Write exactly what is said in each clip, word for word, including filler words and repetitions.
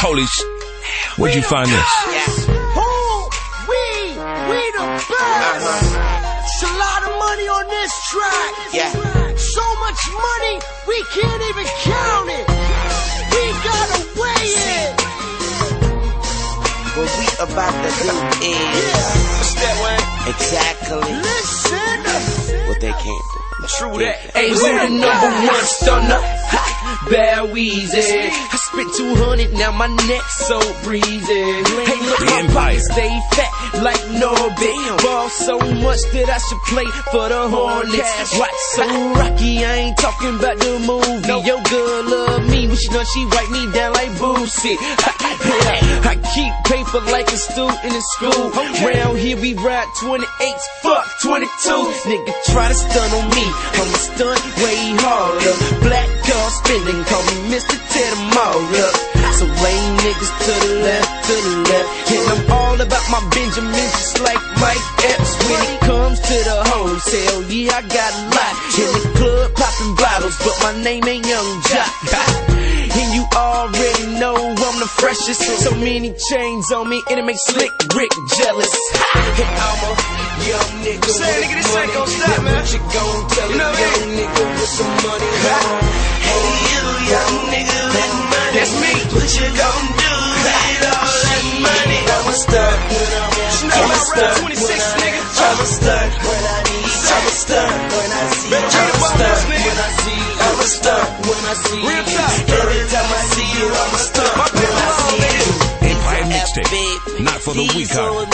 Holy sh... Where'd you find this? Who? We, we the best. Uh-huh. It's a lot of money on this track. Yeah. So much money, we can't even count it. We gotta weigh it. What we about to do is Yeah. What's that, Wayne? exactly Listen. what they can't do. True that. Hey, we the number one stunner, Bad Weezy. I spent two hundred, now my neck so breezy. Hey, look, The my Empire. pockets stay fat like Norbit. Ball so much that I should play for the Hornets. Watch so rocky, I ain't talking about the movie. Your girl love me, but she know she write me down like Boosie. Yeah, I keep paper like a student in school. Round here we ride twenty-eights, fuck twenty-twos. Nigga try to stun on me, I'ma stunt way harder. Black car spinning, call me Mister Tear them all up. So lame niggas to the left, to the left. And I'm all about my Benjamin, just like Mike Epps. When it comes to the wholesale, yeah, I got a lot. In the club popping bottles, but my name ain't Young Jock. And you already know I'm the freshest. So many chains on me, and it makes Slick Rick jealous. And I'm a young nigga Say, with nigga, this money. ain't gon' stop, Now man. what you gon' tell You know a what I young mean? nigga with some money? Hey, you young nigga with money. That's me. What you gon' do with all that money? I'ma start when I want. You know I'ma about start round twenty-six, when I- nigga. I'ma start when I need. I'ma start when I see. Better treat I'ma the ball start boss, nigga. when I see. I'ma start when I see. Real talk. Every time I see you, I'ma start My when people I all, see nigga. you. Empire Mixtape. Not for the weak hearted.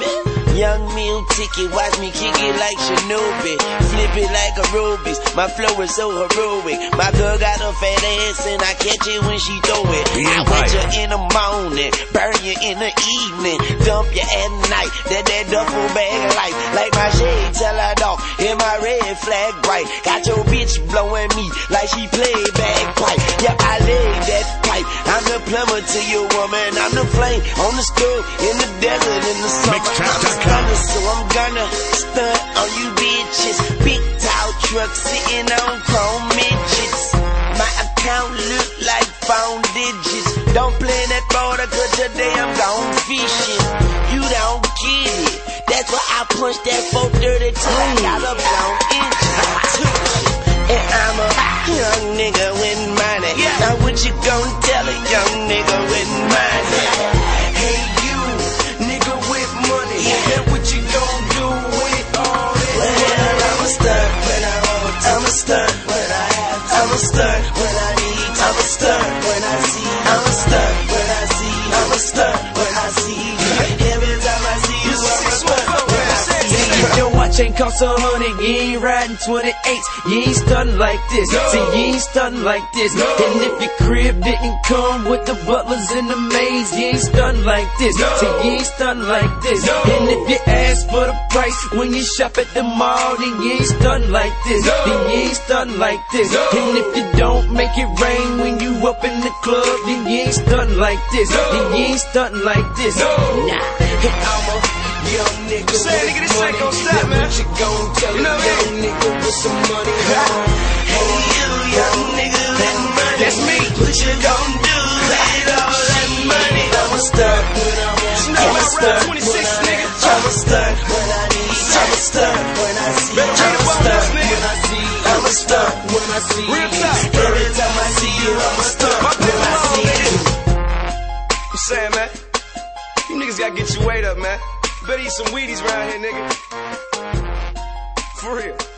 Young meal ticket, watch me kick it like Shinobi. Flip it like a rubies. My flow is so heroic. My girl got a fat ass and I catch it when she throw it. The I Empire. wet you in the morning, burn you in the evening, dump you at night. That that duffel bag of life, like my shade tell her dog. In my red flag bright, got your bitch blowing me like she played bagpipe. Yeah, I laid that pipe. I'm the plumber to your woman. I'm the flame on the stove in the desert in the summer. Mixtrap dot com. I'm stunner, so I'm gonna stunt on you bitches. Big tall truck sitting on chrome midgets. My account look like phone digits. Don't play that border, cause today I'm gone fishing. You don't get it. That's why I punched that four thirty till I got a blown engine. And I'm a young nigga with money. Now what you gonna tell a young nigga with money? Hey, you nigga with money. Yeah, what you gon' do with all that? Well, I'ma stunt when I want. I'ma stunt when I have. I'ma stunt when I need. I'ma stunt when I see. I'ma stunt when I see. I'ma stunt when I see. Every time I see you, I'ma stunt when I see. If your watch ain't cost a hundred, you ain't riding twenty-eights. You ain't stunting like this. See, you ain't stunting like this. And if your crib didn't come with the butlers and the maids, you ain't stunting like this. See, you ain't stunting like this. And if you ask for the price when you shop at the mall, then you ain't stunting like this. Then you ain't stunting like this. And if you don't make it rain when you up in the club, then you ain't stunting like this. Then you ain't stunting like this. Nah, I'm a young nigga Say, with nigga, this money. ain't gon' stop, Now man. what you gon' tell You know a what I young mean? nigga with some money? Hey, you young nigga with money. That's me. What you gon' do with all that money? I'ma start when I want. You know I'ma about start round twenty-six, when I- nigga. I'ma stunt when I need. I'ma stunt when I see. Better treat the I'ma ball stunt boss, nigga. when I see. I'ma start when I see. Real talk. every time I see you. I'ma stunt My when people I all, see nigga. you. I'm saying, man. You niggas gotta get your weight up, man. Better eat some Wheaties around here, nigga. For real.